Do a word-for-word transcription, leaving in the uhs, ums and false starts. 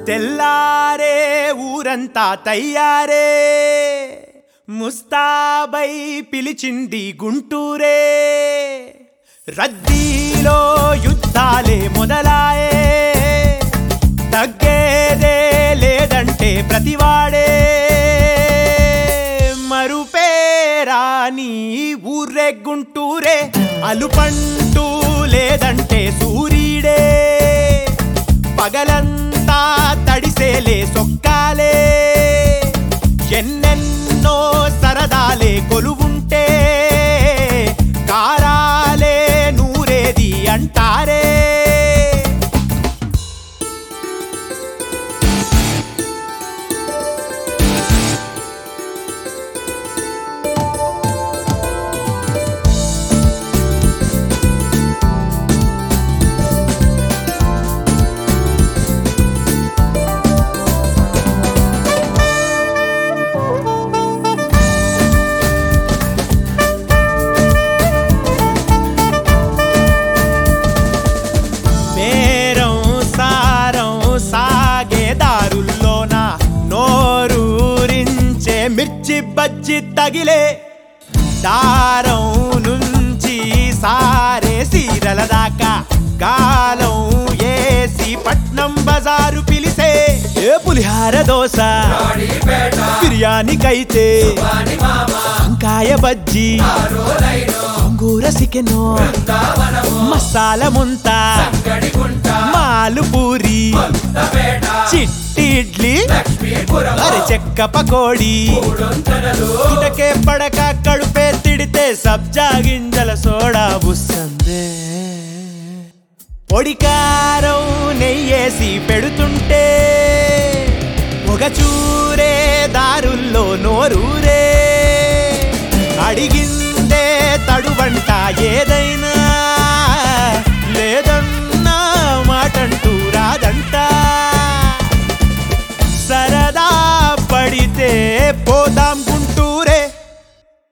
తెల్లారే ఊరంతా తయ్యారే ముస్తాబై పిలిచింది గుంటూరే రద్దీలో యుద్ధాలే మొదలాయే తగ్గేదే లేదంటే ప్రతివాడే మరుపేరాని ఊర్రే గుంటూరే అలుపంటూ లేదంటే సూర్యుడే పగలంతా తడిసేలే సొక్కాలే ఎన్నెన్నో సరదాలే కొలువుంటే కారాలే నూరేది అంటారే మిర్చి బజ్జి తగిలే దారం నుంచి సారే సీరల దాకా కాలం ఏసి పట్నం బజారు పిలిసే ఏ పులిహార దోశ బిర్యానీకైతే వంకాయ బజ్జి గోంగూర చికెన్ మసాలా ముంత మాలు పూరి చిట్టి ఇడ్లీ అరే చెక్క పకోడీ ఇటకే పడక కడుపే తిడితే సబ్జా గింజల సోడా బుస్సందే పొడికారం నెయ్యేసి పెడుతుంటే పొగ చూరే దారుల్లో నోరూరే